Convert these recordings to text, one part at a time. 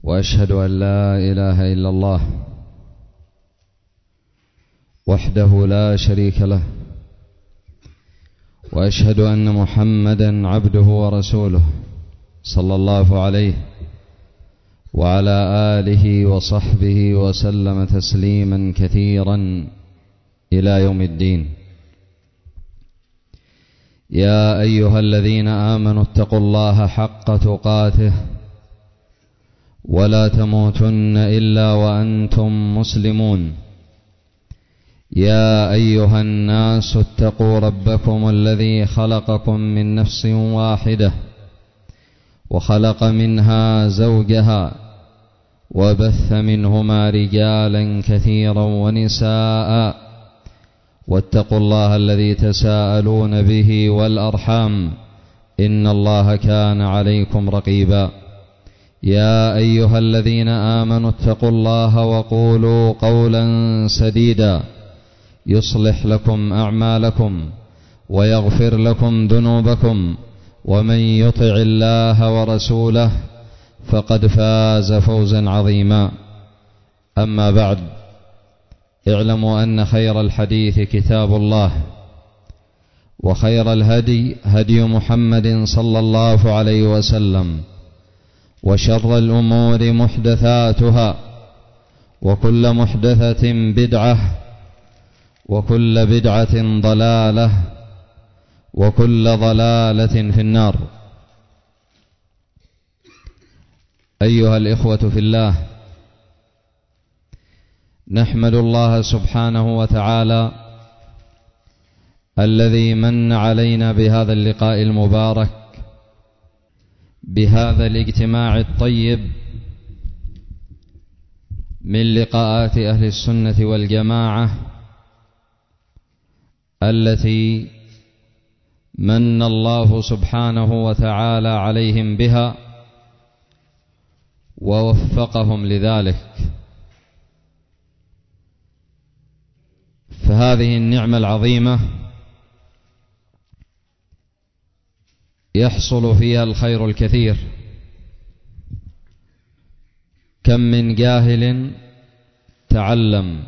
وأشهد أن لا إله إلا الله وحده لا شريك له، وأشهد أن محمدا عبده ورسوله صلى الله عليه وعلى آله وصحبه وسلم تسليما كثيرا إلى يوم الدين. يا أيها الذين آمنوا اتقوا الله حق تقاته ولا تموتن إلا وأنتم مسلمون. يا أيها الناس اتقوا ربكم الذي خلقكم من نفس واحدة وخلق منها زوجها وبث منهما رجالا كثيرا ونساء، واتقوا الله الذي تساءلون به والأرحام إن الله كان عليكم رقيبا. يا أيها الذين آمنوا اتقوا الله وقولوا قولا سديدا يصلح لكم أعمالكم ويغفر لكم ذنوبكم، ومن يطع الله ورسوله فقد فاز فوزا عظيما. أما بعد، اعلموا أن خير الحديث كتاب الله، وخير الهدي هدي محمد صلى الله عليه وسلم، وشر الأمور محدثاتها، وكل محدثة بدعة، وكل بدعة ضلالة، وكل ضلالة في النار. أيها الإخوة في الله، نحمد الله سبحانه وتعالى الذي من علينا بهذا اللقاء المبارك، بهذا الاجتماع الطيب من لقاءات أهل السنة والجماعة التي من الله سبحانه وتعالى عليهم بها ووفقهم لذلك. فهذه النعمة العظيمة يحصل فيها الخير الكثير. كم من جاهل تعلم،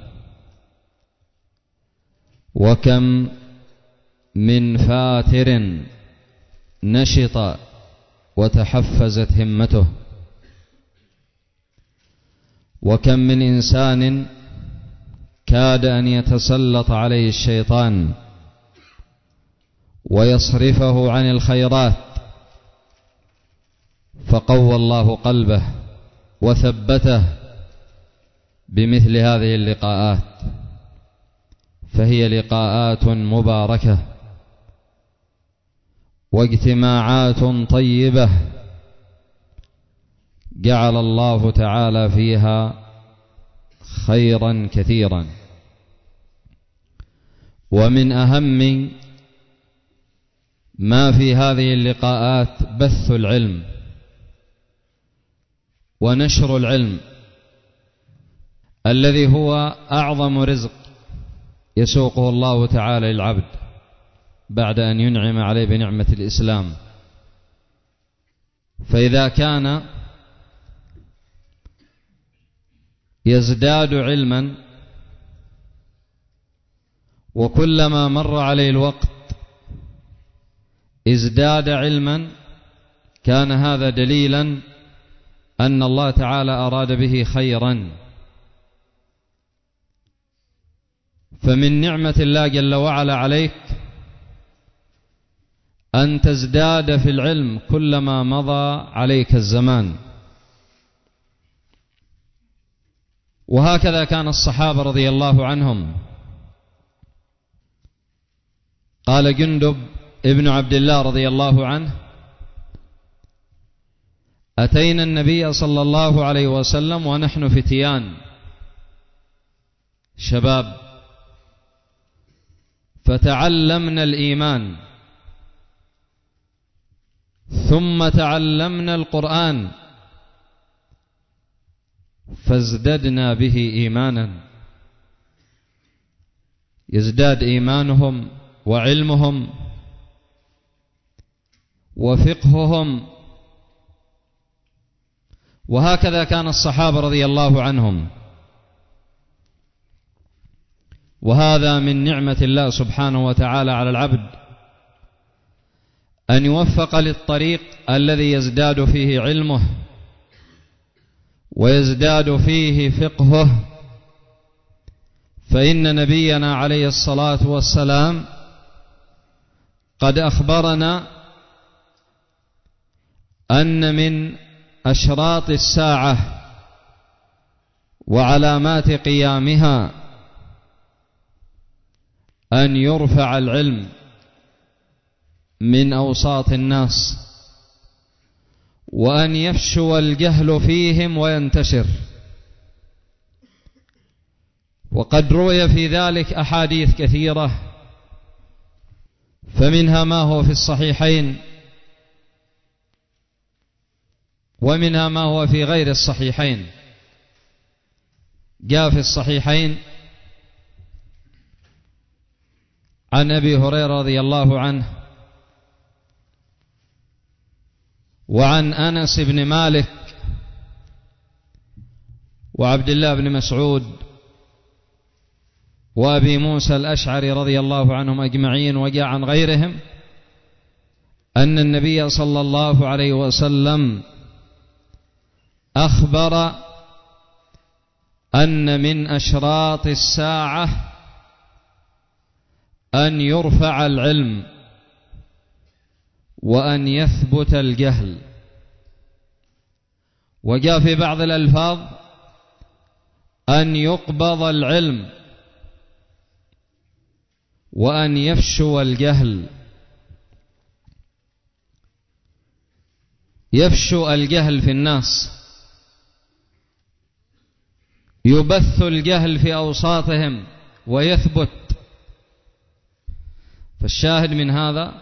وكم من فاتر نشط وتحفزت همته، وكم من إنسان كاد أن يتسلط عليه الشيطان ويصرفه عن الخيرات، فقوى الله قلبه وثبته بمثل هذه اللقاءات. فهي لقاءات مباركة واجتماعات طيبة جعل الله تعالى فيها خيرا كثيرا. ومن أهم ما في هذه اللقاءات بث العلم ونشر العلم، الذي هو أعظم رزق يسوقه الله تعالى للعبد بعد أن ينعم عليه بنعمة الإسلام. فإذا كان يزداد علما وكلما مر عليه الوقت ازداد علما، كان هذا دليلا أن الله تعالى أراد به خيرا. فمن نعمة الله جل وعلا عليك أن تزداد في العلم كلما مضى عليك الزمان. وهكذا كان الصحابة رضي الله عنهم. قال جندب ابن عبد الله رضي الله عنه: أتينا النبي صلى الله عليه وسلم ونحن فتيان شباب، فتعلمنا الإيمان، ثم تعلمنا القرآن، فازددنا به إيمانا. يزداد إيمانهم وعلمهم وفقههم وهكذا كان الصحابة رضي الله عنهم. وهذا من نعمة الله سبحانه وتعالى على العبد، أن يوفق للطريق الذي يزداد فيه علمه ويزداد فيه فقهه. فإن نبينا عليه الصلاة والسلام قد أخبرنا أن من أشراط الساعة وعلامات قيامها أن يرفع العلم من أوساط الناس، وأن يفشو الجهل فيهم وينتشر. وقد روي في ذلك أحاديث كثيرة، فمنها ما هو في الصحيحين، ومنها ما هو في غير الصحيحين. جاء في الصحيحين عن أبي هريرة رضي الله عنه وعن أنس بن مالك وعبد الله بن مسعود وأبي موسى الأشعري رضي الله عنهم أجمعين، وجاء عن غيرهم أن النبي صلى الله عليه وسلم أخبر أن من أشراط الساعة أن يرفع العلم وأن يثبت الجهل. وجاء في بعض الألفاظ أن يقبض العلم وأن يفشو الجهل. يفشو الجهل في الناس، يبث الجهل في أوساطهم ويثبت. فالشاهد من هذا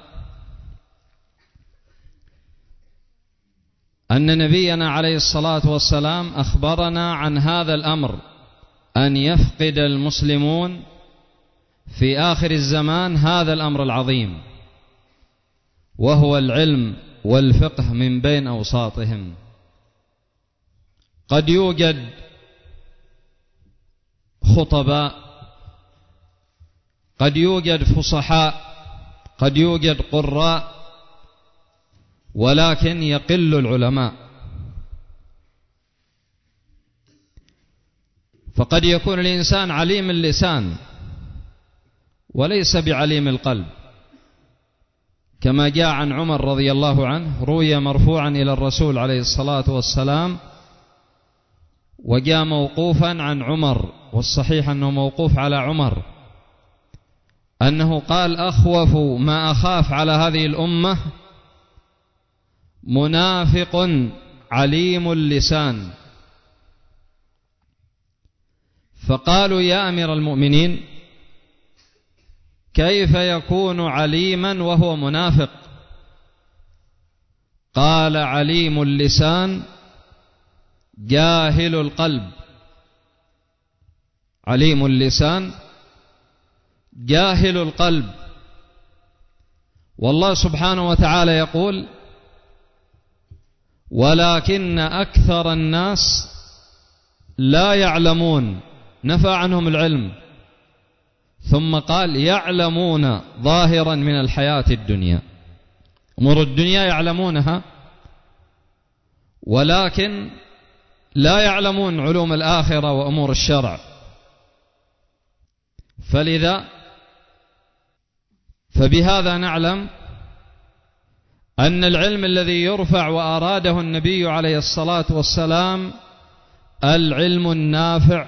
أن نبينا عليه الصلاة والسلام أخبرنا عن هذا الأمر، أن يفقد المسلمون في آخر الزمان هذا الأمر العظيم، وهو العلم والفقه من بين أوساطهم. قد يوجد خطباء، قد يوجد فصحاء، قد يوجد قراء، ولكن يقل العلماء. فقد يكون الإنسان عليم اللسان وليس بعليم القلب، كما جاء عن عمر رضي الله عنه، روي مرفوعا إلى الرسول عليه الصلاة والسلام، وجاء موقوفا عن عمر، والصحيح أنه موقوف على عمر، أنه قال: أخوف ما أخاف على هذه الأمة منافق عليم اللسان. فقالوا: يا أمير المؤمنين، كيف يكون عليما وهو منافق؟ قال: عليم اللسان جاهل القلب. عليم اللسان جاهل القلب. والله سبحانه وتعالى يقول: ولكن أكثر الناس لا يعلمون، نفى عنهم العلم، ثم قال: يعلمون ظاهرا من الحياة الدنيا. أمور الدنيا يعلمونها، ولكن لا يعلمون علوم الآخرة وأمور الشرع. فبهذا نعلم أن العلم الذي يرفع وأراده النبي عليه الصلاة والسلام العلم النافع،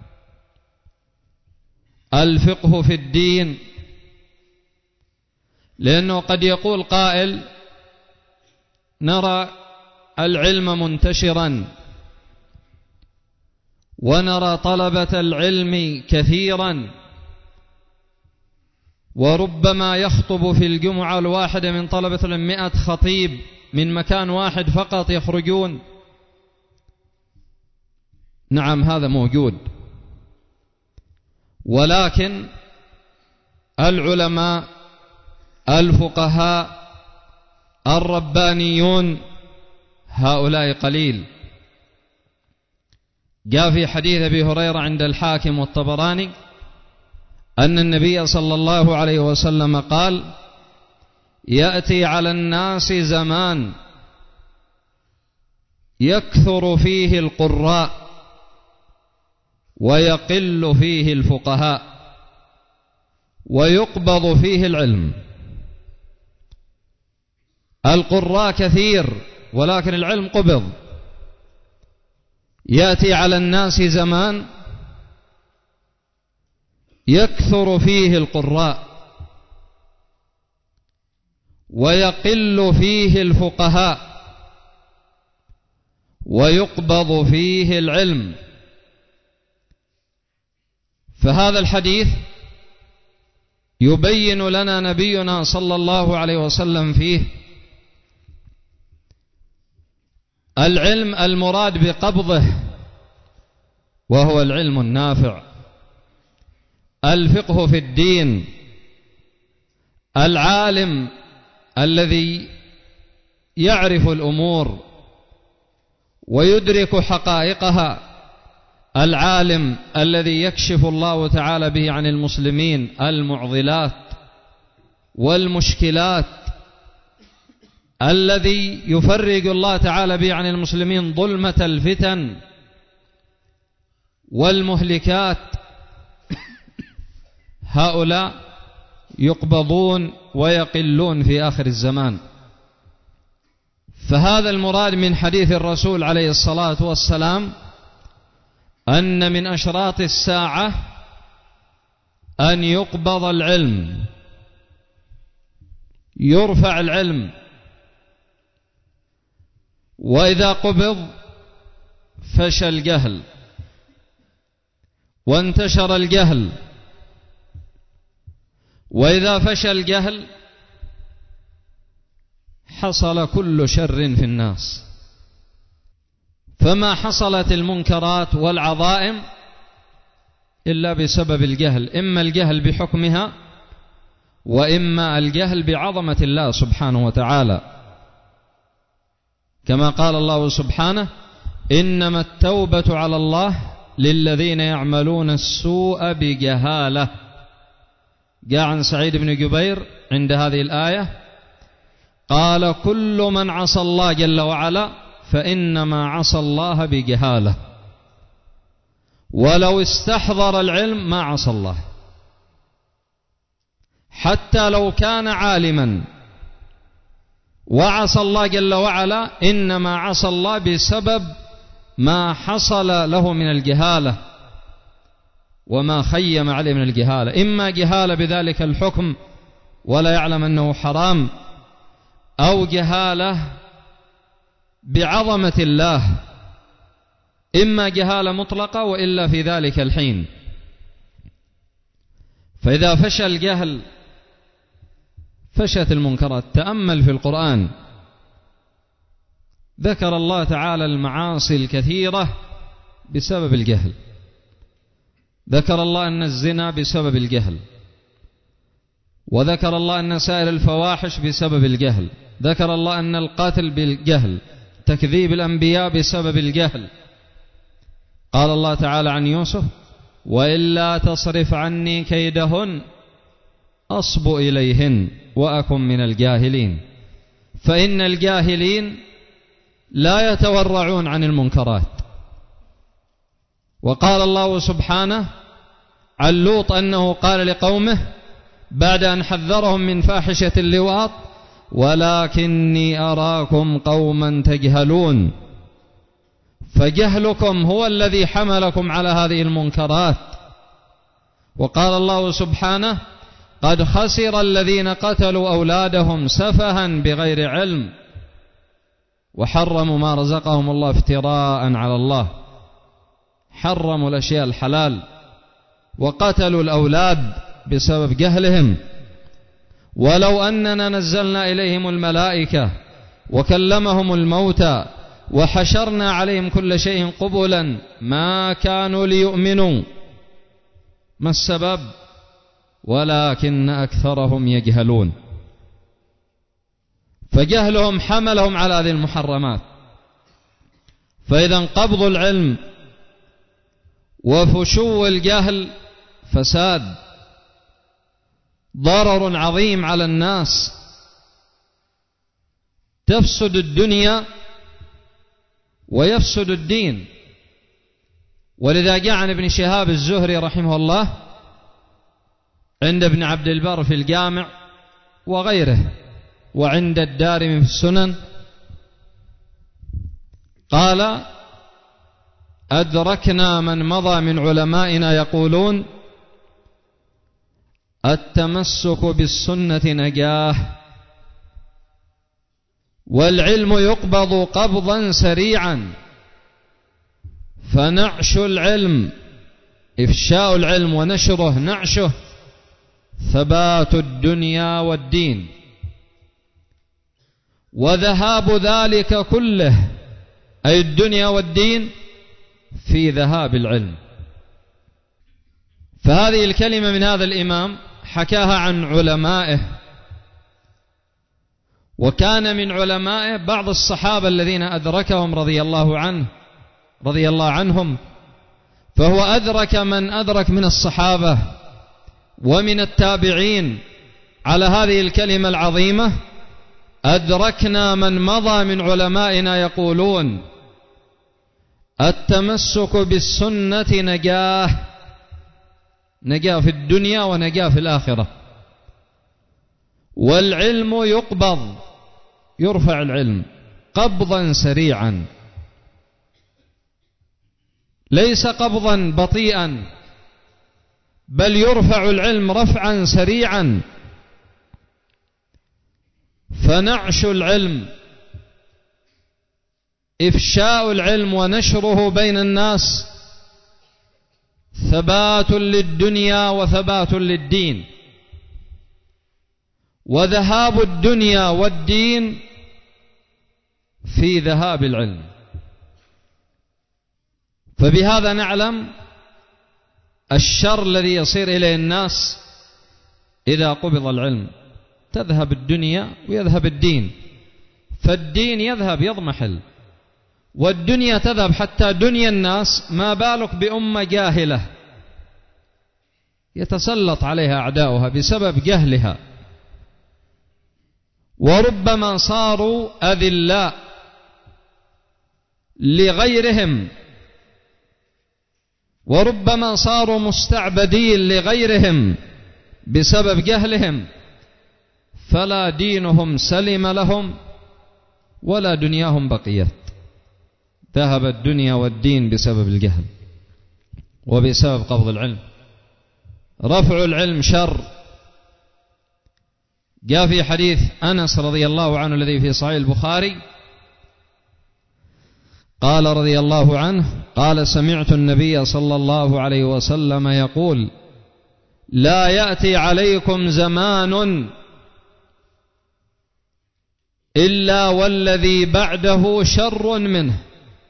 الفقه في الدين. لأنه قد يقول قائل: نرى العلم منتشرا، ونرى طلبة العلم كثيرا، وربما يخطب في الجمعة الواحدة من طلبة العلم 100 خطيب من مكان واحد فقط يخرجون. نعم، هذا موجود، ولكن العلماء الفقهاء الربانيون هؤلاء قليل. جاء في حديث أبي هريرة عند الحاكم والطبراني أن النبي صلى الله عليه وسلم قال: يأتي على الناس زمان يكثر فيه القراء ويقل فيه الفقهاء ويقبض فيه العلم. القراء كثير ولكن العلم قبض. يأتي على الناس زمان يكثر فيه القراء ويقل فيه الفقهاء ويقبض فيه العلم. فهذا الحديث يبين لنا نبينا صلى الله عليه وسلم فيه العلم المراد بقبضه وهو العلم النافع، الفقه في الدين، العالم الذي يعرف الأمور ويدرك حقائقها، العالم الذي يكشف الله تعالى به عن المسلمين المعضلات والمشكلات، الذي يفرج الله تعالى به عن المسلمين ظلمة الفتن والمهلكات. هؤلاء يقبضون ويقلون في آخر الزمان. فهذا المراد من حديث الرسول عليه الصلاة والسلام أن من أشراط الساعة أن يقبض العلم، يرفع العلم، وإذا قبض فشى الجهل وانتشر الجهل، وإذا فشى الجهل حصل كل شر في الناس. فما حصلت المنكرات والعظائم إلا بسبب الجهل، إما الجهل بحكمها وإما الجهل بعظمة الله سبحانه وتعالى، كما قال الله سبحانه: إنما التوبة على الله للذين يعملون السوء بجهالة. جاء عن سعيد بن جبير عند هذه الآية قال: كل من عصى الله جل وعلا فإنما عصى الله بجهالة، ولو استحضر العلم ما عصى الله، حتى لو كان عالما وعصى الله جل وعلا إنما عصى الله بسبب ما حصل له من الجهالة وما خيم عليه من الجهالة، إما جهالة بذلك الحكم ولا يعلم أنه حرام، أو جهالة بعظمة الله، إما جهالة مطلقة وإلا في ذلك الحين. فإذا فشى الجهل فشت المنكرات. تأمل في القرآن، ذكر الله تعالى المعاصي الكثيرة بسبب الجهل، ذكر الله أن الزنا بسبب الجهل، وذكر الله أن سائر الفواحش بسبب الجهل، ذكر الله أن القتل بالجهل، تكذيب الأنبياء بسبب الجهل. قال الله تعالى عن يوسف: وإلا تصرف عني كيدهن أصب إليهن وأكن من الجاهلين. فإن الجاهلين لا يتورعون عن المنكرات. وقال الله سبحانه عن لوط أنه قال لقومه بعد أن حذرهم من فاحشة اللواط: ولكني أراكم قوما تجهلون. فجهلكم هو الذي حملكم على هذه المنكرات. وقال الله سبحانه: قد خسر الذين قتلوا أولادهم سفها بغير علم وحرموا ما رزقهم الله افتراء على الله. حرموا الأشياء الحلال وقتلوا الأولاد بسبب جهلهم. ولو أننا نزلنا إليهم الملائكة وكلمهم الموتى وحشرنا عليهم كل شيء قبلا ما كانوا ليؤمنوا. ما السبب؟ ولكن أكثرهم يجهلون. فجهلهم حملهم على هذه المحرمات. فإذا قبض العلم وفشو الجهل فساد، ضرر عظيم على الناس، تفسد الدنيا ويفسد الدين. ولذا جاء عن ابن شهاب الزهري رحمه الله عند ابن عبد البر في الجامع وغيره وعند الدارمي في السنن قال: أدركنا من مضى من علمائنا يقولون: التمسك بالسنة نجاة، والعلم يقبض قبضا سريعا، فنعش العلم إفشاء العلم ونشره نعشه ثبات الدنيا والدين، وذهاب ذلك كله أي الدنيا والدين في ذهاب العلم. فهذه الكلمة من هذا الإمام حكاها عن علمائه، وكان من علمائه بعض الصحابة الذين أدركهم رضي الله عنهم، فهو أدرك من أدرك من الصحابة ومن التابعين على هذه الكلمة العظيمة: أدركنا من مضى من علمائنا يقولون: التمسك بالسنة نجاة في الدنيا ونجاة في الآخرة، والعلم يقبض يرفع العلم قبضا سريعا، ليس قبضا بطيئا، بل يرفع العلم رفعا سريعا. فنعش العلم إفشاء العلم ونشره بين الناس ثبات للدنيا وثبات للدين، وذهاب الدنيا والدين في ذهاب العلم. فبهذا نعلم الشر الذي يصير إليه الناس إذا قبض العلم، تذهب الدنيا ويذهب الدين، فالدين يذهب يضمحل، والدنيا تذهب حتى دنيا الناس، ما بالك بأمة جاهلة يتسلط عليها أعداؤها بسبب جهلها، وربما صاروا أذلاء لغيرهم، وربما صاروا مستعبدين لغيرهم بسبب جهلهم، فلا دينهم سلم لهم ولا دنياهم بقيت. ذهب الدنيا والدين بسبب الجهل وبسبب قبض العلم. رفع العلم شر. جاء في حديث أنس رضي الله عنه الذي في صحيح البخاري قال رضي الله عنه قال: سمعت النبي صلى الله عليه وسلم يقول: لا يأتي عليكم زمان إلا والذي بعده شر منه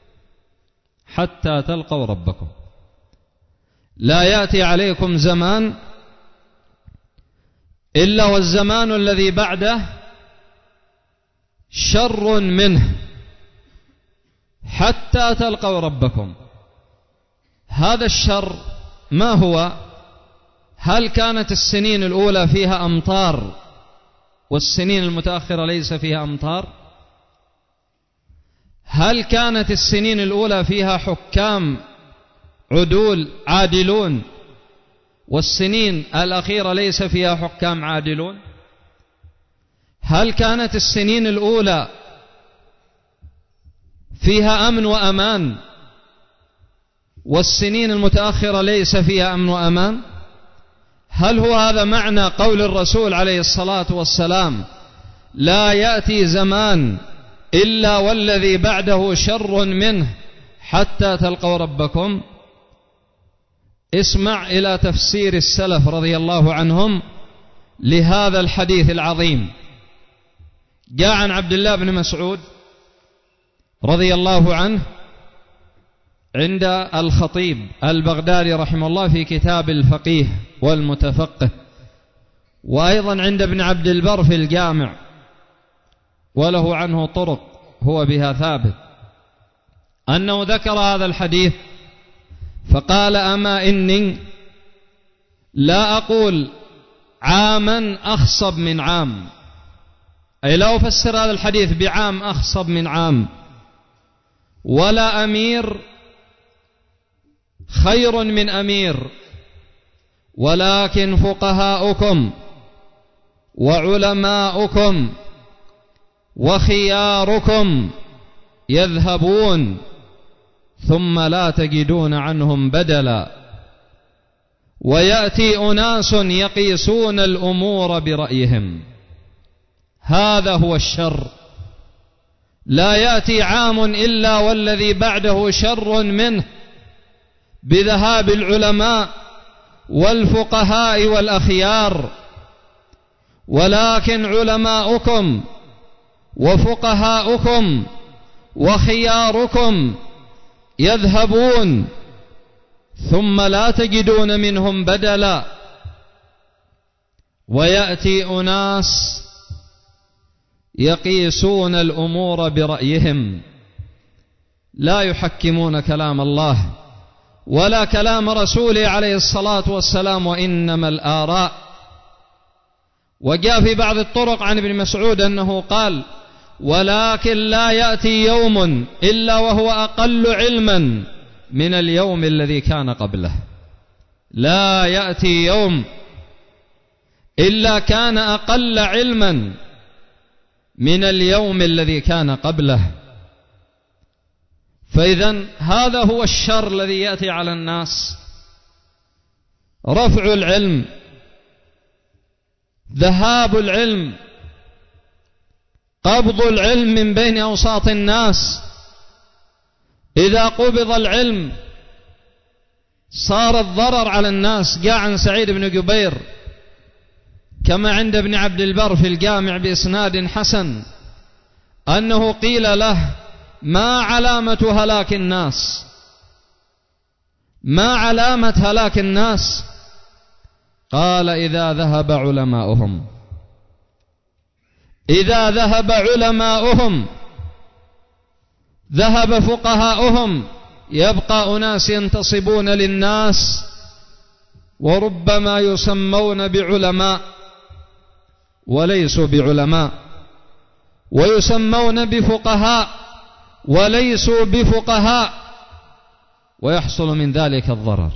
حتى تلقوا ربكم. لا يأتي عليكم زمان إلا والزمان الذي بعده شر منه حتى تلقوا ربكم. هذا الشر ما هو؟ هل كانت السنين الأولى فيها أمطار والسنين المتأخرة ليس فيها أمطار؟ هل كانت السنين الأولى فيها حكام عدول عادلون والسنين الأخيرة ليس فيها حكام عادلون؟ هل كانت السنين الأولى فيها أمن وأمان والسنين المتأخرة ليس فيها أمن وأمان؟ هل هو هذا معنى قول الرسول عليه الصلاة والسلام: لا يأتي زمان إلا والذي بعده شر منه حتى تلقوا ربكم؟ اسمع إلى تفسير السلف رضي الله عنهم لهذا الحديث العظيم. جاء عن عبد الله بن مسعود رضي الله عنه عند الخطيب البغدادي رحمه الله في كتاب الفقيه والمتفقه، وأيضا عند ابن عبد البر في الجامع، وله عنه طرق هو بها ثابت، أنه ذكر هذا الحديث فقال أما إني لا أقول عاما أخصب من عام، أي لا أفسر هذا الحديث بعام أخصب من عام، ولا أمير خير من أمير، ولكن فقهاؤكم وعلماؤكم وخياركم يذهبون ثم لا تجدون عنهم بدلا، ويأتي أناس يقيسون الأمور برأيهم. هذا هو الشر، لا يأتي عام إلا والذي بعده شر منه بذهاب العلماء والفقهاء والأخيار، ولكن علماؤكم وفقهاؤكم وخياركم يذهبون ثم لا تجدون منهم بدلا، ويأتي أناس يقيسون الأمور برأيهم، لا يحكمون كلام الله ولا كلام رسوله عليه الصلاة والسلام، وإنما الآراء. وجاء في بعض الطرق عن ابن مسعود أنه قال: ولكن لا يأتي يوم إلا وهو أقل علما من اليوم الذي كان قبله. لا يأتي يوم إلا كان أقل علما من اليوم الذي كان قبله. فإذن هذا هو الشر الذي يأتي على الناس: رفع العلم، ذهاب العلم، قبض العلم من بين أوساط الناس. إذا قبض العلم صار الضرر على الناس. جاء عن سعيد بن جبير كما عند ابن عبد البر في الجامع بإسناد حسن أنه قيل له: ما علامة هلاك الناس؟ ما علامة هلاك الناس؟ قال: إذا ذهب علماؤهم. إذا ذهب علماؤهم ذهب فقهاؤهم، يبقى أناس ينتصبون للناس وربما يسمون بعلماء وليسوا بعلماء، ويسمون بفقهاء وليسوا بفقهاء، ويحصل من ذلك الضرر.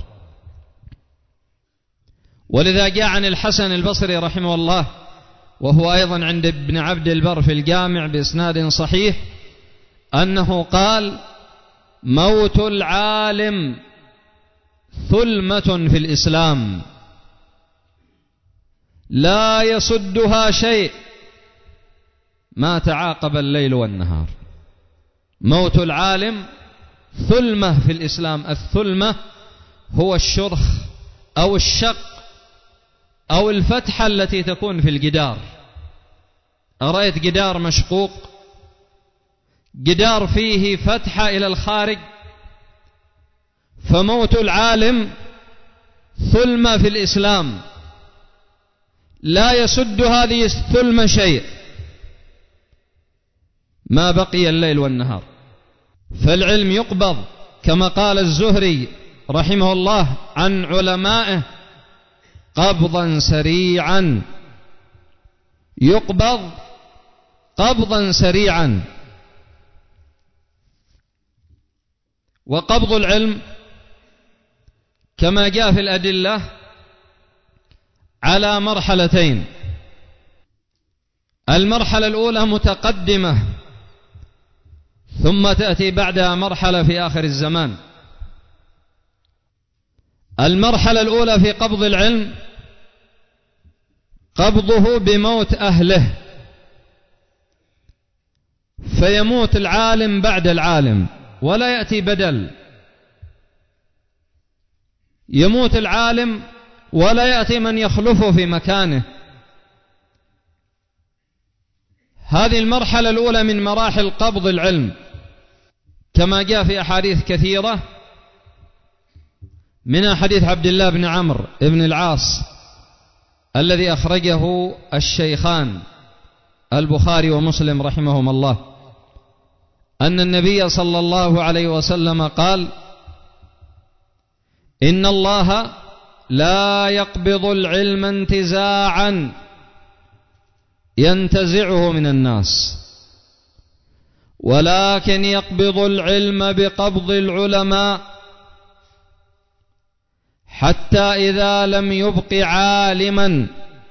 ولذا جاء عن الحسن البصري رحمه الله، وهو أيضا عند ابن عبد البر في الجامع بإسناد صحيح، أنه قال: موت العالم ثلمة في الإسلام لا يصدها شيء ما تعاقب الليل والنهار. موت العالم ثلمة في الإسلام. الثلمة هو الشرخ أو الشق أو الفتحة التي تكون في الجدار. أرأيت جدار مشقوق، جدار فيه فتحة إلى الخارج، فموت العالم ثلمة في الإسلام لا يسد هذه الثلمة شيء ما بقي الليل والنهار. فالعلم يقبض كما قال الزهري رحمه الله عن علمائه: قبضا سريعا، يقبض قبضا سريعا. وقبض العلم كما جاء في الأدلة على مرحلتين: المرحلة الأولى متقدمة، ثم تأتي بعدها مرحلة في آخر الزمان. المرحلة الأولى في قبض العلم قبضه بموت أهله، فيموت العالم بعد العالم ولا يأتي بدل. يموت العالم ولا يأتي من يخلفه في مكانه. هذه المرحلة الأولى من مراحل قبض العلم، كما جاء في أحاديث كثيرة، من حديث عبد الله بن عمرو بن العاص الذي أخرجه الشيخان البخاري ومسلم رحمهما الله، أن النبي صلى الله عليه وسلم قال: إن الله لا يقبض العلم انتزاعا ينتزعه من الناس، ولكن يقبض العلم بقبض العلماء، حتى إذا لم يبق عالما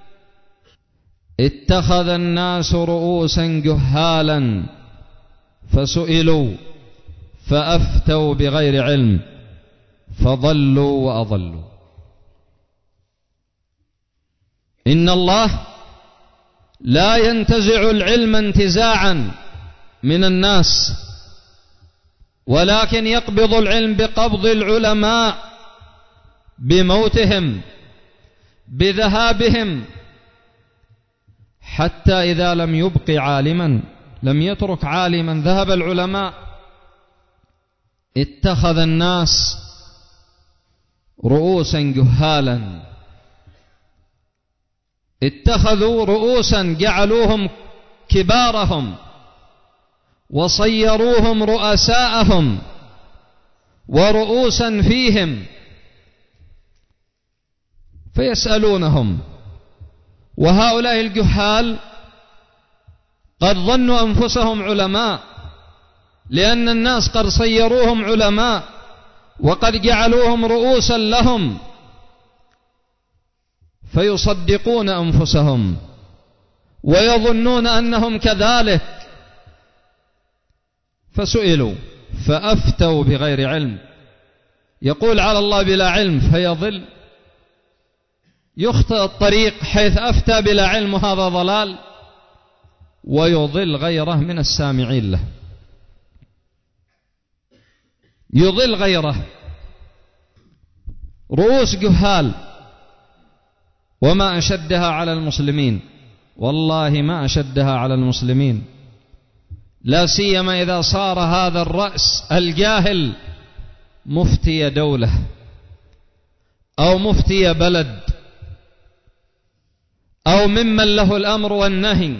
اتخذ الناس رؤوسا جهالا فسئلوا فأفتوا بغير علم فضلوا وأضلوا. إن الله لا ينتزع العلم انتزاعا من الناس، ولكن يقبض العلم بقبض العلماء، بموتهم، بذهابهم، حتى إذا لم يبق عالما، لم يترك عالما، ذهب العلماء، اتخذ الناس رؤوسا جهالا، اتخذوا رؤوسا جعلوهم كبارهم وصيروهم رؤساءهم ورؤوسا فيهم، فيسألونهم. وهؤلاء الجهال قد ظنوا أنفسهم علماء، لأن الناس قد صيروهم علماء وقد جعلوهم رؤوسا لهم، فيصدقون أنفسهم ويظنون أنهم كذلك، فسئلوا فأفتوا بغير علم. يقول على الله بلا علم فيضل، يخطئ الطريق حيث أفتى بلا علم، وهذا ضلال، ويضل غيره من السامعين له، يضل غيره. رؤوس جهال، وما أشدها على المسلمين، والله ما أشدها على المسلمين، لا سيما إذا صار هذا الرأس الجاهل مفتي دولة أو مفتي بلد أو ممن له الأمر والنهي،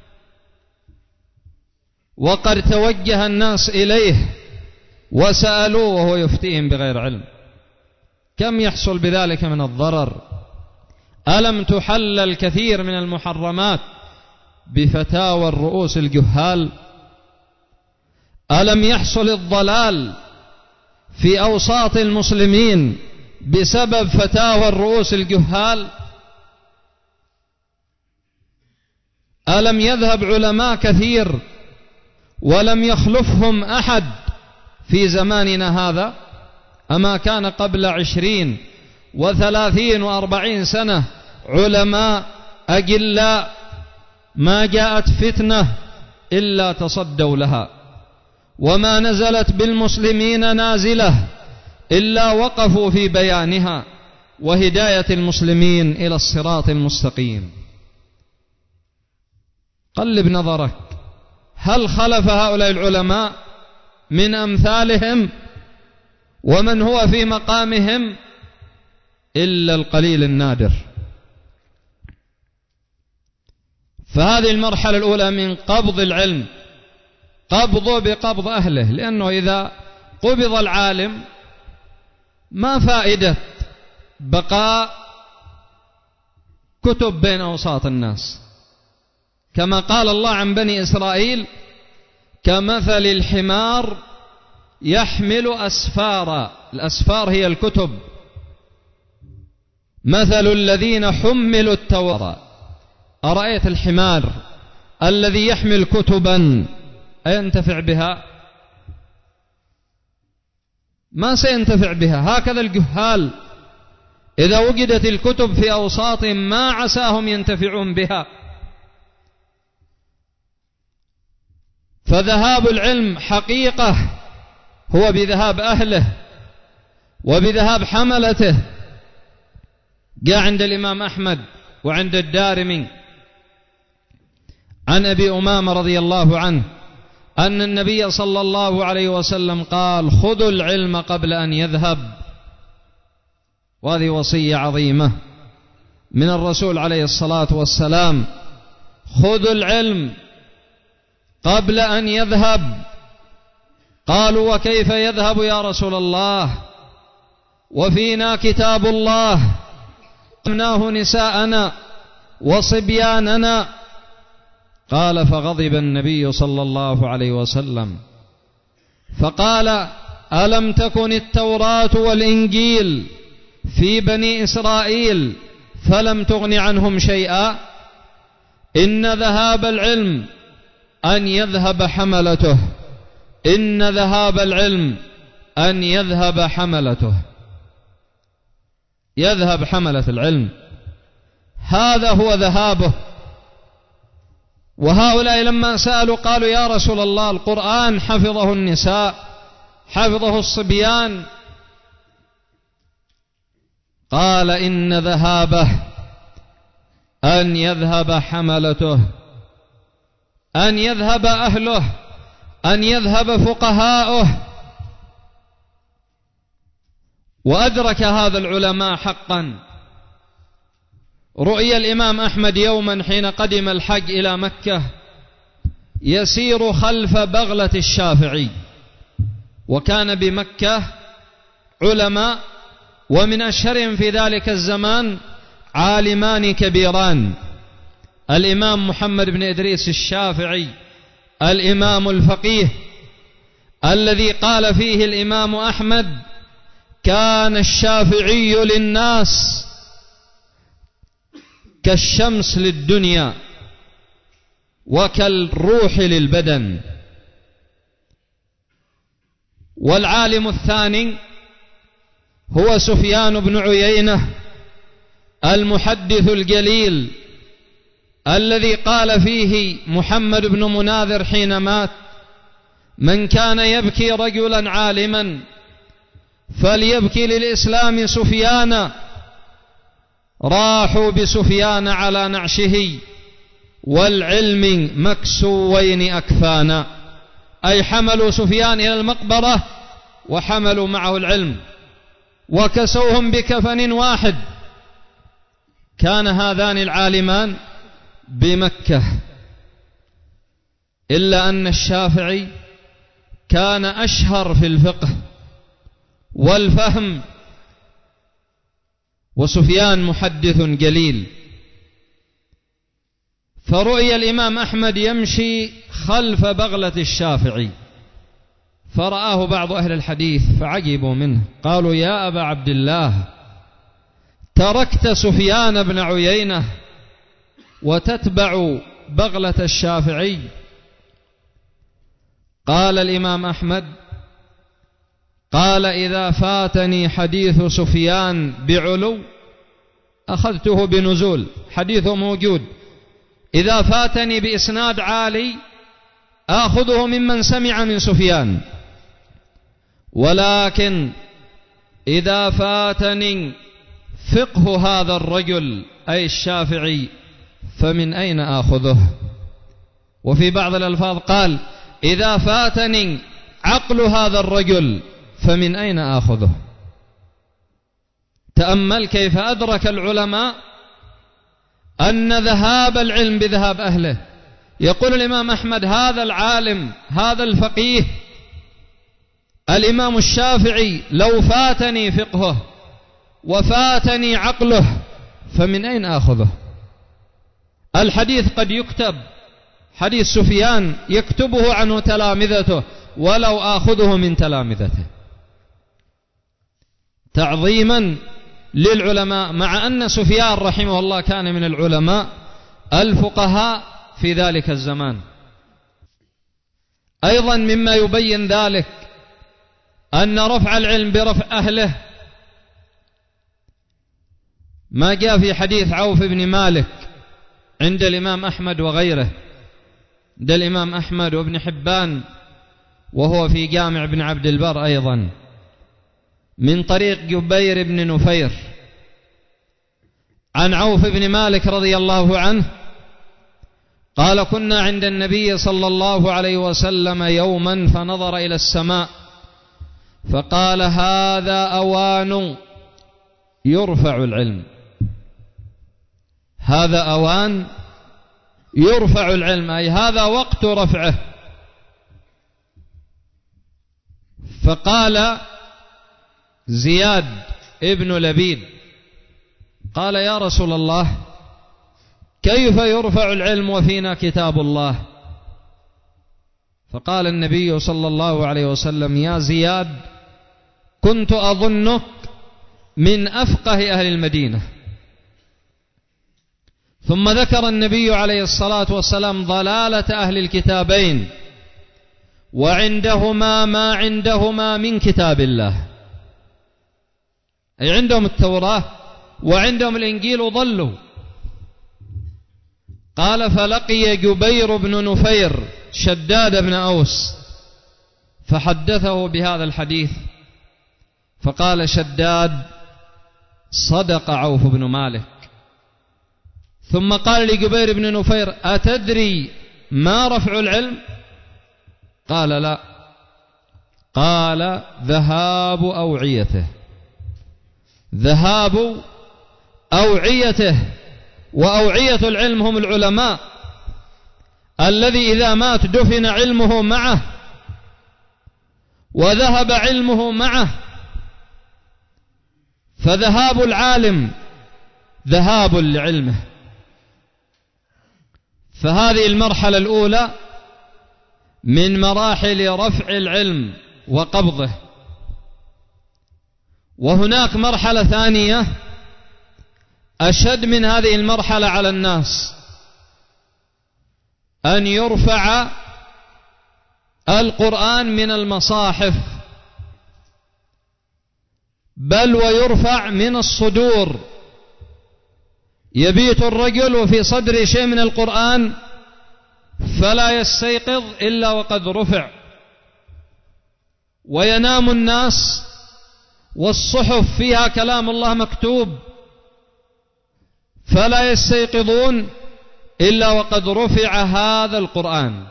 وقد توجه الناس إليه وسألوه وهو يفتيهم بغير علم. كم يحصل بذلك من الضرر؟ ألم تحل الكثير من المحرمات بفتاوى الرؤوس الجهال؟ ألم يحصل الضلال في أوساط المسلمين بسبب فتاوى الرؤوس الجهال؟ ألم يذهب علماء كثير ولم يخلفهم أحد في زماننا هذا؟ أما كان قبل 20 و30 و40 سنة علماء أجلاء ما جاءت فتنة إلا تصدوا لها، وما نزلت بالمسلمين نازلة إلا وقفوا في بيانها وهداية المسلمين إلى الصراط المستقيم. قلب نظرك، هل خلف هؤلاء العلماء من أمثالهم ومن هو في مقامهم إلا القليل النادر؟ فهذه المرحلة الأولى من قبض العلم، قبضه بقبض أهله، لأنه إذا قبض العالم ما فائدة بقاء كتب بين أوساط الناس، كما قال الله عن بني إسرائيل: كمثل الحمار يحمل أسفارا. الأسفار هي الكتب. مثل الذين حملوا التوراة، أرأيت الحمار الذي يحمل كتبا أينتفع بها؟ ما سينتفع بها. هكذا الجهال إذا وجدت الكتب في أوساط ما عساهم ينتفعون بها. فذهاب العلم حقيقة هو بذهاب أهله وبذهاب حملته. جاء عند الإمام أحمد وعند الدارمي عن أبي أمامة رضي الله عنه أن النبي صلى الله عليه وسلم قال: خذوا العلم قبل أن يذهب. وهذه وصية عظيمة من الرسول عليه الصلاة والسلام: خذوا العلم قبل أن يذهب. قالوا: وكيف يذهب يا رسول الله؟ وفينا كتاب الله أمناه نساءنا وصبياننا. قال فغضب النبي صلى الله عليه وسلم فقال ألم تكن التوراة والإنجيل في بني إسرائيل فلم تغن عنهم شيئا؟ إن ذهاب العلم أن يذهب حملته، إن ذهاب العلم أن يذهب حملته، يذهب حملة العلم، هذا هو ذهابه. وهؤلاء لما سألوا قالوا يا رسول الله القرآن حفظه النساء، حفظه الصبيان. قال إن ذهابه أن يذهب حملته، أن يذهب أهله، أن يذهب فقهاؤه. وأدرك هذا العلماء حقا. رؤي الإمام أحمد يوما حين قدم الحج إلى مكة يسير خلف بغلة الشافعي، وكان بمكة علماء، ومن أشهرهم في ذلك الزمان عالمان كبيران، الإمام محمد بن إدريس الشافعي، الإمام الفقيه الذي قال فيه الإمام أحمد كان الشافعي للناس كالشمس للدنيا وكالروح للبدن. والعالم الثاني هو سفيان بن عيينة المحدث الجليل الذي قال فيه محمد بن مناذر حين مات من كان يبكي رجلا عالما فليبكي للإسلام سفيانا، راحوا بسفيان على نعشه والعلم مكسوين أكفانا، أي حملوا سفيان إلى المقبرة وحملوا معه العلم وكسوهم بكفن واحد. كان هذان العالمان بمكة، إلا أن الشافعي كان أشهر في الفقه والفهم، وسفيان محدث جليل. فرؤي الإمام أحمد يمشي خلف بغلة الشافعي، فرآه بعض أهل الحديث فعجبوا منه، قالوا يا أبا عبد الله تركت سفيان بن عيينة وتتبع بغلة الشافعي؟ قال الإمام أحمد قال إذا فاتني حديث سفيان بعلو أخذته بنزول، حديثه موجود، إذا فاتني بإسناد عالي آخذه ممن سمع من سفيان، ولكن إذا فاتني فقه هذا الرجل أي الشافعي فمن أين آخذه؟ وفي بعض الألفاظ قال إذا فاتني عقل هذا الرجل فمن أين آخذه؟ تأمل كيف أدرك العلماء أن ذهاب العلم بذهاب أهله. يقول الإمام أحمد هذا العالم هذا الفقيه الإمام الشافعي لو فاتني فقهه وفاتني عقله فمن أين آخذه؟ الحديث قد يكتب، حديث سفيان يكتبه عنه تلامذته، ولو آخذه من تلامذته تعظيما للعلماء، مع أن سفيان رحمه الله كان من العلماء الفقهاء في ذلك الزمان. أيضا مما يبين ذلك أن رفع العلم برفع أهله ما جاء في حديث عوف بن مالك عند الإمام أحمد وغيره، عند الإمام أحمد وابن حبان، وهو في جامع بن عبد البر أيضا، من طريق جبير بن نفير عن عوف بن مالك رضي الله عنه قال كنا عند النبي صلى الله عليه وسلم يوما فنظر إلى السماء فقال هذا أوان يرفع العلم، هذا أوان يرفع العلم، أي هذا وقت رفعه. فقال زياد ابن لبيد قال يا رسول الله كيف يرفع العلم وفينا كتاب الله؟ فقال النبي صلى الله عليه وسلم يا زياد كنت أظنك من أفقه أهل المدينة. ثم ذكر النبي عليه الصلاة والسلام ضلالة أهل الكتابين وعندهما ما عندهما من كتاب الله، أي عندهم التوراة وعندهم الإنجيل وضلوا. قال فلقي جبير بن نفير شداد بن أوس فحدثه بهذا الحديث، فقال شداد صدق عوف بن مالك. ثم قال لجبير بن نفير أتدري ما رفع العلم؟ قال لا. قال ذهاب أوعيته، ذهاب أوعيته، وأوعية العلم هم العلماء، الذي إذا مات دفن علمه معه وذهب علمه معه، فذهاب العالم ذهاب لعلمه. فهذه المرحلة الأولى من مراحل رفع العلم وقبضه. وهناك مرحلة ثانية أشد من هذه المرحلة على الناس، أن يرفع القرآن من المصاحف، بل ويرفع من الصدور. يبيت الرجل وفي صدره شيء من القرآن فلا يستيقظ إلا وقد رفع، وينام الناس والصحف فيها كلام الله مكتوب فلا يستيقظون إلا وقد رفع هذا القرآن.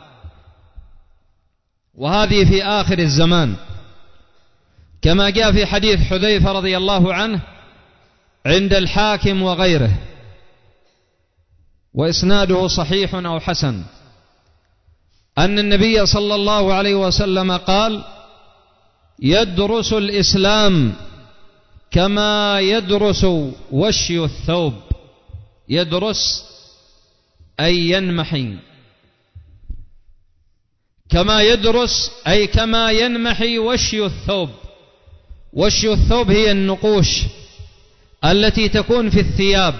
وهذه في آخر الزمان، كما جاء في حديث حذيفة رضي الله عنه عند الحاكم وغيره، وإسناده صحيح أو حسن، أن النبي صلى الله عليه وسلم قال يدرس الإسلام كما يدرس وشي الثوب. يدرس أي ينمحي، كما يدرس أي كما ينمحي وشي الثوب. وشي الثوب هي النقوش التي تكون في الثياب،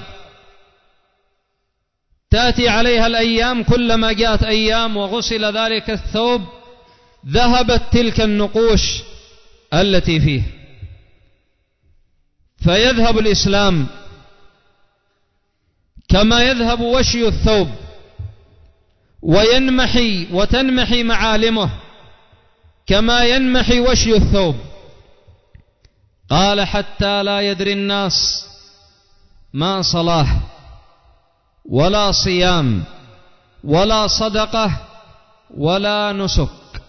تأتي عليها الأيام، كلما جاءت أيام وغسل ذلك الثوب ذهبت تلك النقوش التي فيه. فيذهب الإسلام كما يذهب وشي الثوب، وينمحي وتنمحي معالمه كما ينمحي وشي الثوب. قال حتى لا يدري الناس ما صلاة ولا صيام ولا صدقة ولا نسك.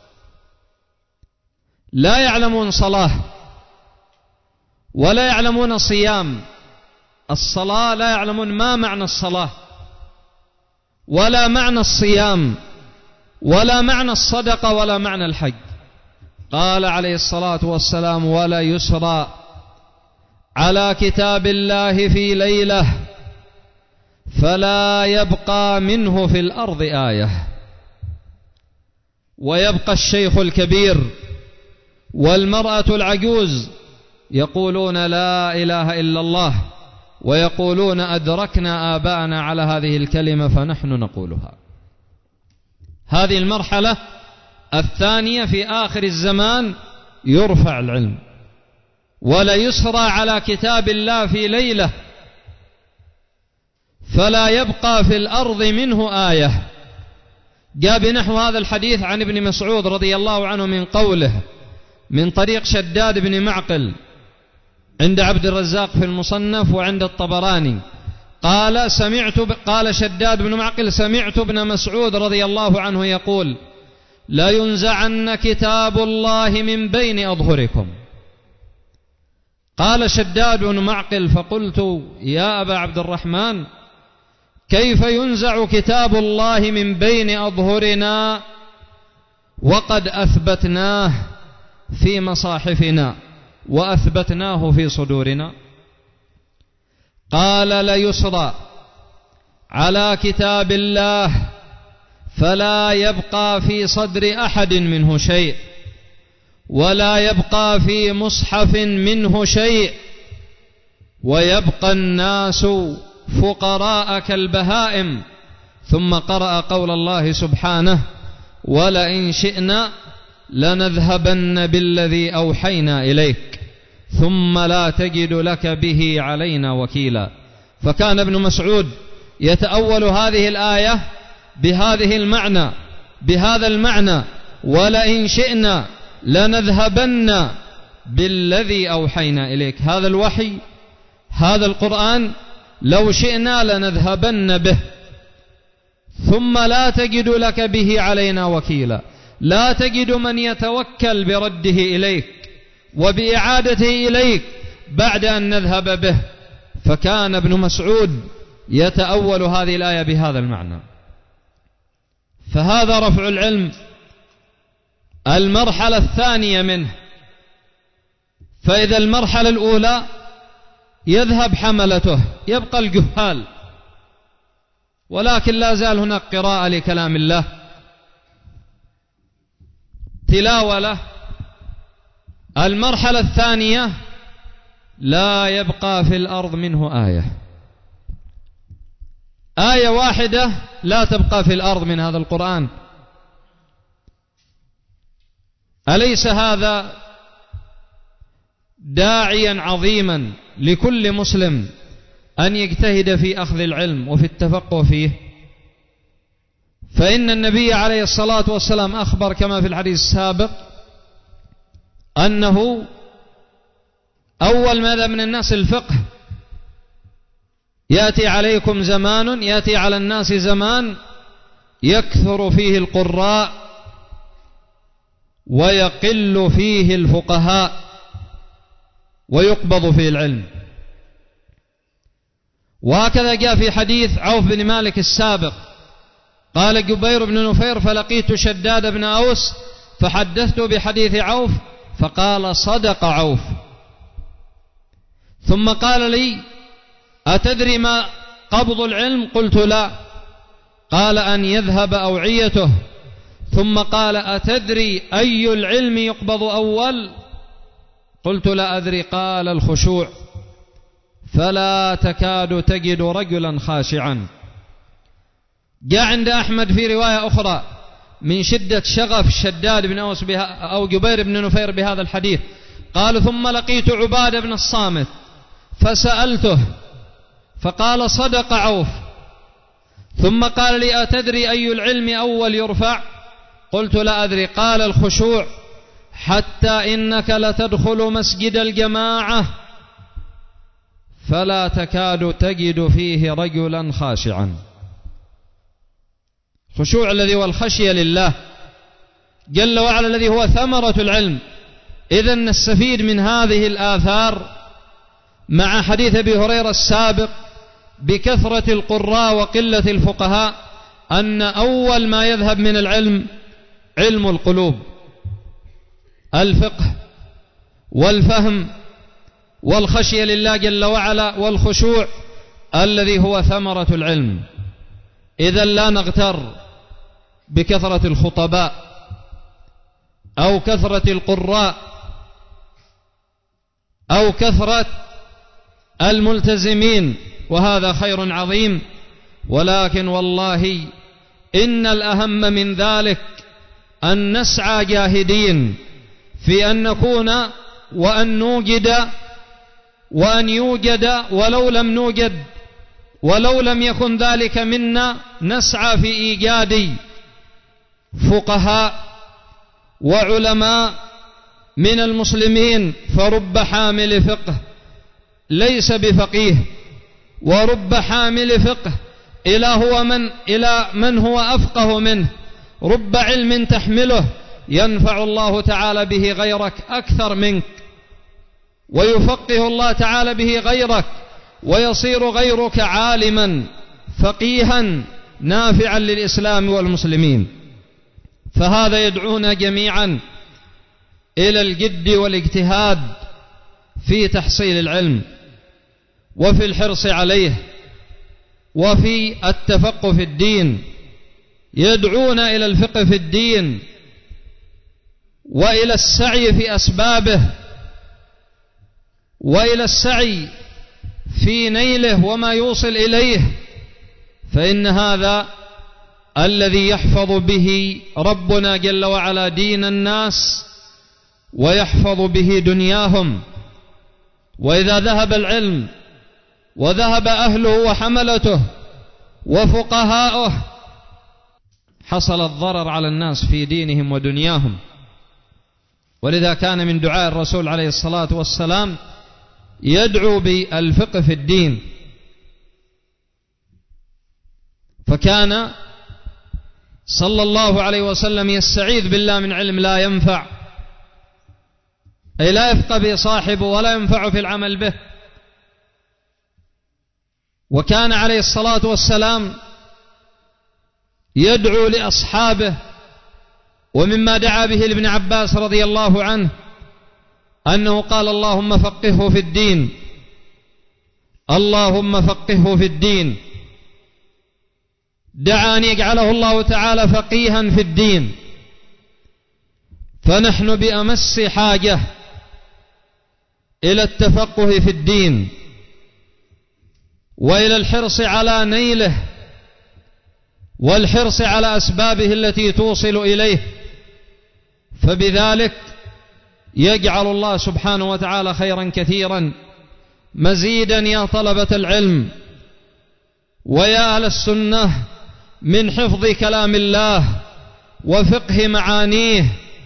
لا يعلمون صلاة ولا يعلمون صيام. الصلاة لا يعلمون ما معنى الصلاة ولا معنى الصيام ولا معنى الصدقة ولا معنى الحج. قال عليه الصلاة والسلام ولا يسرى على كتاب الله في ليلة فلا يبقى منه في الأرض آية. ويبقى الشيخ الكبير والمرأة العجوز يقولون لا إله إلا الله، ويقولون أدركنا آباءنا على هذه الكلمة فنحن نقولها. هذه المرحلة الثانية في آخر الزمان يرفع العلم، ولا يسرى على كتاب الله في ليلة فلا يبقى في الأرض منه آية. جاء بنحو هذا الحديث عن ابن مسعود رضي الله عنه من قوله من طريق شداد بن معقل عند عبد الرزاق في المصنف وعند الطبراني. قال شداد بن معقل سمعت ابن مسعود رضي الله عنه يقول لا ينزعن كتاب الله من بين أظهركم. قال شداد بن معقل فقلت يا أبا عبد الرحمن كيف ينزع كتاب الله من بين أظهرنا وقد أثبتناه في مصاحفنا وأثبتناه في صدورنا. قال ليسرى على كتاب الله فلا يبقى في صدر أحد منه شيء، ولا يبقى في مصحف منه شيء، ويبقى الناس فقراء كالبهائم. ثم قرأ قول الله سبحانه: ولئن شئنا لنذهبن بالذي أوحينا إليك ثم لا تجد لك به علينا وكيلا. فكان ابن مسعود يتأول هذه الآية بهذا المعنى: ولئن شئنا لنذهبن بالذي أوحينا إليك. هذا الوحي، هذا القرآن، لو شئنا لنذهبن به ثم لا تجد لك به علينا وكيلا، لا تجد من يتوكل برده إليك وبإعادته إليك بعد أن نذهب به. فكان ابن مسعود يتأول هذه الآية بهذا المعنى. فهذا رفع العلم، المرحلة الثانية منه. فإذا المرحلة الأولى يذهب حملته، يبقى الجهال، ولكن لا زال هناك قراءة لكلام الله، تلاوة له. المرحلة الثانية لا يبقى في الأرض منه آية واحدة لا تبقى في الأرض من هذا القرآن. أليس هذا داعيا عظيما لكل مسلم أن يجتهد في أخذ العلم وفي التفقه فيه؟ فإن النبي عليه الصلاة والسلام أخبر كما في الحديث السابق أنه أول ماذا من الناس الفقه. يأتي على الناس زمان يكثر فيه القراء ويقل فيه الفقهاء ويقبض فيه العلم. وهكذا جاء في حديث عوف بن مالك السابق، قال جبير بن نفير: فلقيت شداد بن أوس فحدثته بحديث عوف فقال: صدق عوف. ثم قال لي: أتدري ما قبض العلم؟ قلت: لا. قال: أن يذهب أوعيته. ثم قال: أتدري أي العلم يقبض أول؟ قلت: لا أدري. قال: الخشوع. فلا تكاد تجد رجلا خاشعا. جاء عند أحمد في رواية أخرى من شدة شغف شداد بن أوس أو جبير بن نفير بهذا الحديث، قال: ثم لقيت عبادة بن الصامت فسألته فقال: صدق عوف. ثم قال لي: أتدري أي العلم أول يرفع؟ قلت: لا أدري. قال: الخشوع. حتى إنك لتدخل مسجد الجماعة فلا تكاد تجد فيه رجلا خاشعا. خشوع الذي هو الخشية لله جل وعلا، الذي هو ثمرة العلم. إذن نستفيد من هذه الآثار مع حديث أبي هريرة السابق بكثرة القراء وقلة الفقهاء أن أول ما يذهب من العلم علم القلوب، الفقه والفهم والخشية لله جل وعلا والخشوع الذي هو ثمرة العلم. إذن لا نغتر بكثرة الخطباء أو كثرة القراء أو كثرة الملتزمين، وهذا خير عظيم، ولكن والله إن الأهم من ذلك أن نسعى جاهدين في أن نكون وأن يوجد ولو لم يكن ذلك منا، نسعى في إيجاد فقهاء وعلماء من المسلمين. فرب حامل فقه ليس بفقيه، ورب حامل فقه إلى من هو أفقه منه. رب علم تحمله ينفع الله تعالى به غيرك أكثر منك، ويفقه الله تعالى به غيرك، ويصير غيرك عالما فقيها نافعا للإسلام والمسلمين. فهذا يدعونا جميعا إلى الجد والاجتهاد في تحصيل العلم وفي الحرص عليه وفي التفقه في الدين، يدعون إلى الفقه في الدين وإلى السعي في أسبابه وإلى السعي في نيله وما يوصل إليه، فإن هذا الذي يحفظ به ربنا جل وعلا دين الناس ويحفظ به دنياهم. وإذا ذهب العلم وذهب أهله وحملته وفقهاؤه حصل الضرر على الناس في دينهم ودنياهم. ولذا كان من دعاء الرسول عليه الصلاة والسلام يدعو بالفقه في الدين، فكان صلى الله عليه وسلم يستعيذ بالله من علم لا ينفع، أي لا يفقه به صاحبه ولا ينفع في العمل به. وكان عليه الصلاة والسلام يدعو لأصحابه، ومما دعا به لابن عباس رضي الله عنه أنه قال: اللهم فقهه في الدين، اللهم فقهه في الدين. دعا أن يجعله الله تعالى فقيها في الدين. فنحن بأمس حاجة إلى التفقه في الدين وإلى الحرص على نيله والحرص على أسبابه التي توصل إليه، فبذلك يجعل الله سبحانه وتعالى خيرا كثيرا مزيدا يا طلبة العلم ويا أهل السنة من حفظ كلام الله وفقه معانيه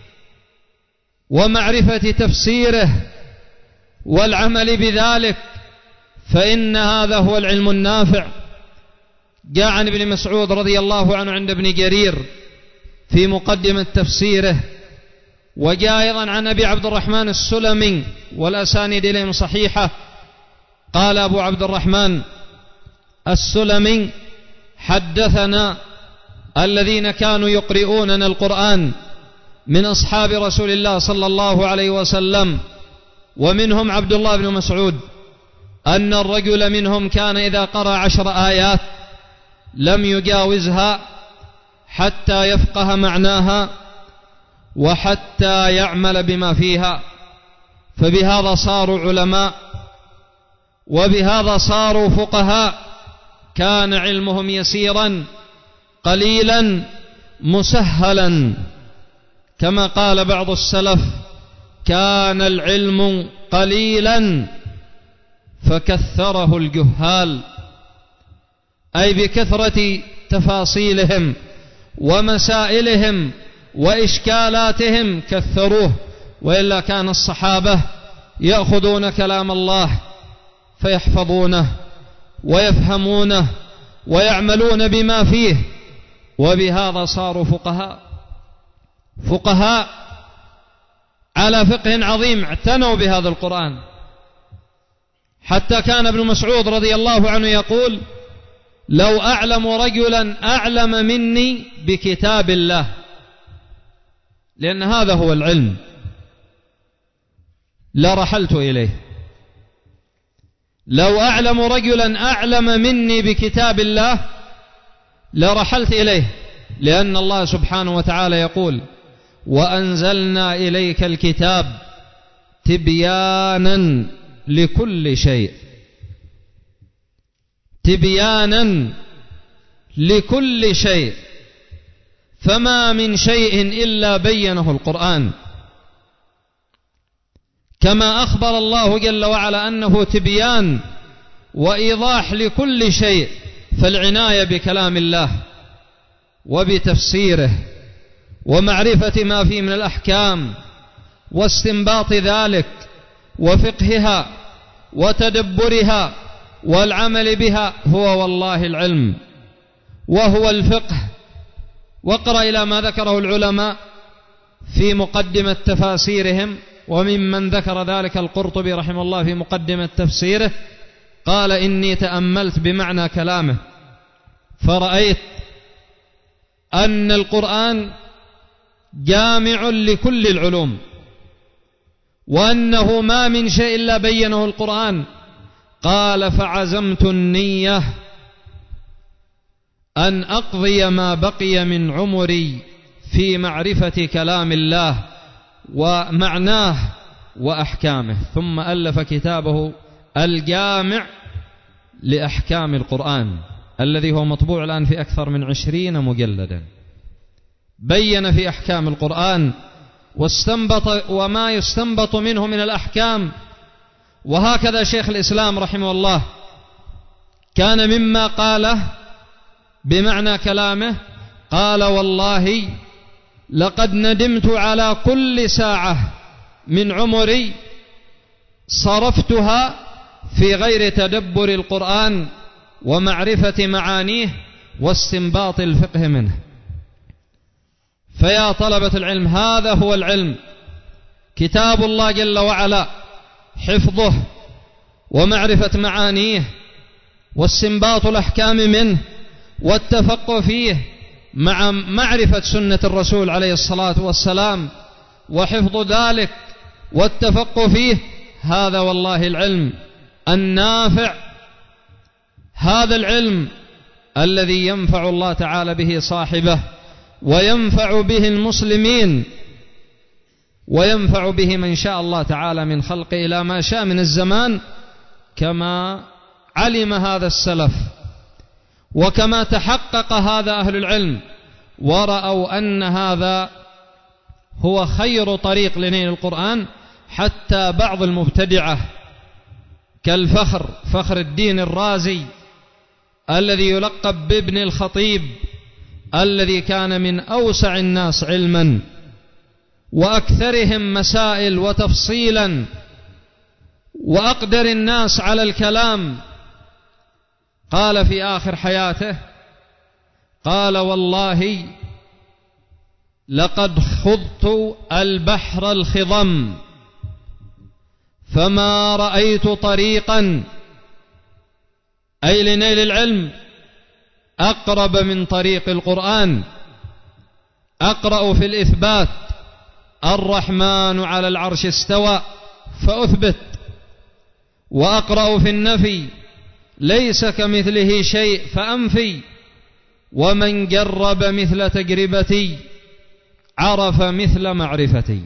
ومعرفة تفسيره والعمل بذلك، فإن هذا هو العلم النافع. جاء عن ابن مسعود رضي الله عنه عند ابن جرير في مقدمة تفسيره، وجاء أيضا عن أبي عبد الرحمن السلمي والأسانيد إليهم صحيحة. قال أبو عبد الرحمن السلمي: حدثنا الذين كانوا يقرؤوننا القرآن من أصحاب رسول الله صلى الله عليه وسلم، ومنهم عبد الله بن مسعود، أن الرجل منهم كان إذا قرأ 10 آيات لم يجاوزها حتى يفقه معناها وحتى يعمل بما فيها، فبهذا صاروا علماء وبهذا صاروا فقهاء. كان علمهم يسيرا قليلا مسهلا، كما قال بعض السلف: كان العلم قليلا فكثره الجهال، أي بكثرة تفاصيلهم ومسائلهم وإشكالاتهم كثروه. وإلا كان الصحابة يأخذون كلام الله فيحفظونه ويفهمونه ويعملون بما فيه، وبهذا صاروا فقهاء على فقه عظيم، اعتنوا بهذا القرآن. حتى كان ابن مسعود رضي الله عنه يقول: لو أعلم رجلا أعلم مني بكتاب الله، لأن هذا هو العلم، لرحلت إليه. لو أعلم رجلا أعلم مني بكتاب الله لرحلت إليه، لأن الله سبحانه وتعالى يقول: وأنزلنا إليك الكتاب تبيانا لكل شيء، تبيانا لكل شيء، فما من شيء إلا بينه القرآن. كما أخبر الله جل وعلا أنه تبيان وإيضاح لكل شيء، فالعناية بكلام الله وبتفسيره ومعرفة ما فيه من الأحكام واستنباط ذلك وفقهها وتدبرها والعمل بها هو والله العلم وهو الفقه. واقرأ إلى ما ذكره العلماء في مقدمة تفاسيرهم، وممن ذكر ذلك القرطبي رحمه الله في مقدمة تفسيره، قال: إني تأملت بمعنى كلامه فرأيت أن القرآن جامع لكل العلوم وأنه ما من شيء إلا بينه القرآن. قال فعزمت النية أن أقضي ما بقي من عمري في معرفة كلام الله ومعناه وأحكامه. ثم ألف كتابه الجامع لأحكام القرآن الذي هو مطبوع الآن في أكثر من 20 مجلدا، بين في أحكام القرآن واستنبط وما يستنبط منه من الأحكام. وهكذا شيخ الإسلام رحمه الله كان مما قاله بمعنى كلامه، قال والله لقد ندمت على كل ساعة من عمري صرفتها في غير تدبر القرآن ومعرفة معانيه واستنباط الفقه منه. فيا طلبة العلم، هذا هو العلم، كتاب الله جل وعلا، حفظه ومعرفة معانيه واستنباط الأحكام منه والتفقه فيه مع معرفة سنة الرسول عليه الصلاة والسلام وحفظ ذلك والتفقه فيه. هذا والله العلم النافع، هذا العلم الذي ينفع الله تعالى به صاحبه وينفع به المسلمين وينفع به من شاء الله تعالى من خلقه إلى ما شاء من الزمان، كما علم هذا السلف وكما تحقق هذا أهل العلم ورأوا أن هذا هو خير طريق لنيل القرآن. حتى بعض المبتدعة فخر الدين الرازي الذي يلقب بابن الخطيب، الذي كان من أوسع الناس علما وأكثرهم مسائل وتفصيلا وأقدر الناس على الكلام، قال في آخر حياته، قال والله لقد خضت البحر الخضم فما رأيت طريقا أي لنيل العلم أقرب من طريق القرآن. أقرأ في الإثبات الرحمن على العرش استوى فأثبت، وأقرأ في النفي ليس كمثله شيء فأنفي، ومن جرب مثل تجربتي عرف مثل معرفتي.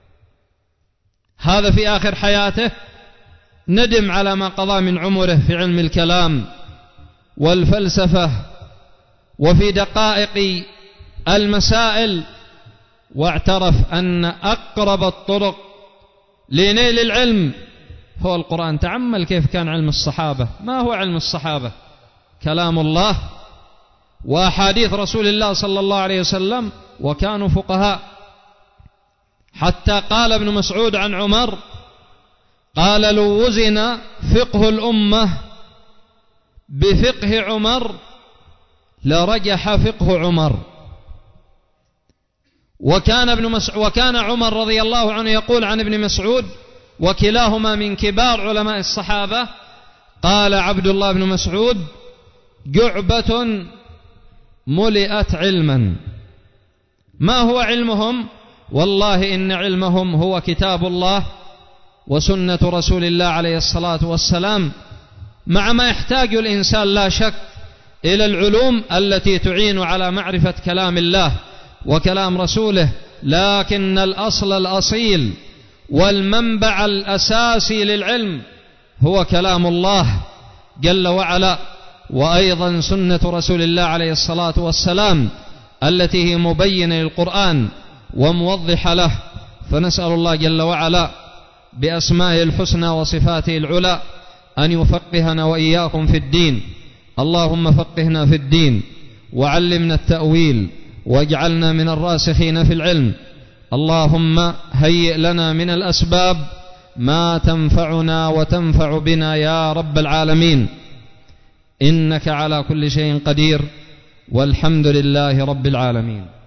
هذا في آخر حياته ندم على ما قضى من عمره في علم الكلام والفلسفة وفي دقائق المسائل، واعترف أن أقرب الطرق لنيل العلم هو القرآن. تأمل كيف كان علم الصحابة. ما هو علم الصحابة؟ كلام الله وأحاديث رسول الله صلى الله عليه وسلم، وكانوا فقهاء. حتى قال ابن مسعود عن عمر، قال لو وزن فقه الأمة بفقه عمر لرجح فقه عمر. وكان عمر رضي الله عنه يقول عن ابن مسعود، وكلاهما من كبار علماء الصحابة، قال عبد الله بن مسعود جعبة ملئت علما. ما هو علمهم؟ والله إن علمهم هو كتاب الله وسنة رسول الله عليه الصلاة والسلام، مع ما يحتاج الإنسان لا شك إلى العلوم التي تعين على معرفة كلام الله وكلام رسوله، لكن الأصل الأصيل والمنبع الأساسي للعلم هو كلام الله جل وعلا، وأيضا سنة رسول الله عليه الصلاة والسلام التي هي مبينة للقرآن وموضحة له. فنسأل الله جل وعلا بأسمائه الحسنى وصفاته العلى أن يفقهنا وإياكم في الدين. اللهم فقهنا في الدين وعلمنا التأويل واجعلنا من الراسخين في العلم. اللهم هيئ لنا من الأسباب ما تنفعنا وتنفع بنا يا رب العالمين، إنك على كل شيء قدير، والحمد لله رب العالمين.